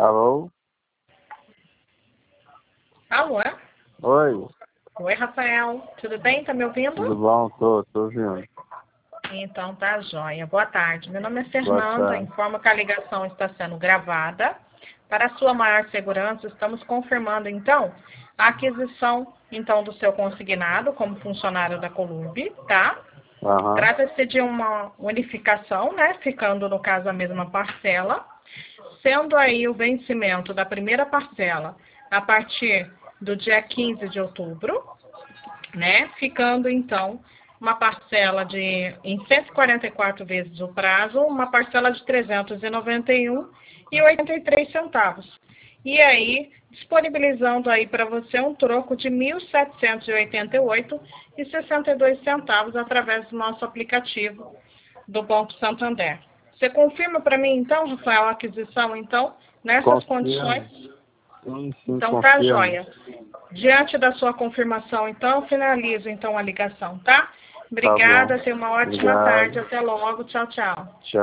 Alô? Alô, é? Oi, Oi, Rafael. Tudo bem? Tá me ouvindo? tudo bom? Tô ouvindo. Então tá joia. Boa tarde. Meu nome é Boa Fernanda. tarde. Informo que a ligação está sendo gravada. Para a sua maior segurança, estamos confirmando então a aquisição então do seu consignado como funcionário da Columbi, tá? Aham. Trata-se de uma unificação, né? Ficando no caso a mesma parcela, sendo aí o vencimento da primeira parcela a partir do dia 15 de outubro, né? Ficando então uma parcela em 144 vezes o prazo, uma parcela de 391,83 centavos. E aí, disponibilizando aí para você um troco de 1.788,62 centavos através do nosso aplicativo do Banco Santander. Você confirma para mim então, Rafael, a aquisição então nessas condições? Confirmo. Sim, Então tá confirmo. joia. Diante da sua confirmação, então, finalizo então a ligação, tá? Tá bom. Obrigada, tenha uma ótima tarde. Obrigado. Até logo. Tchau, tchau. Tchau.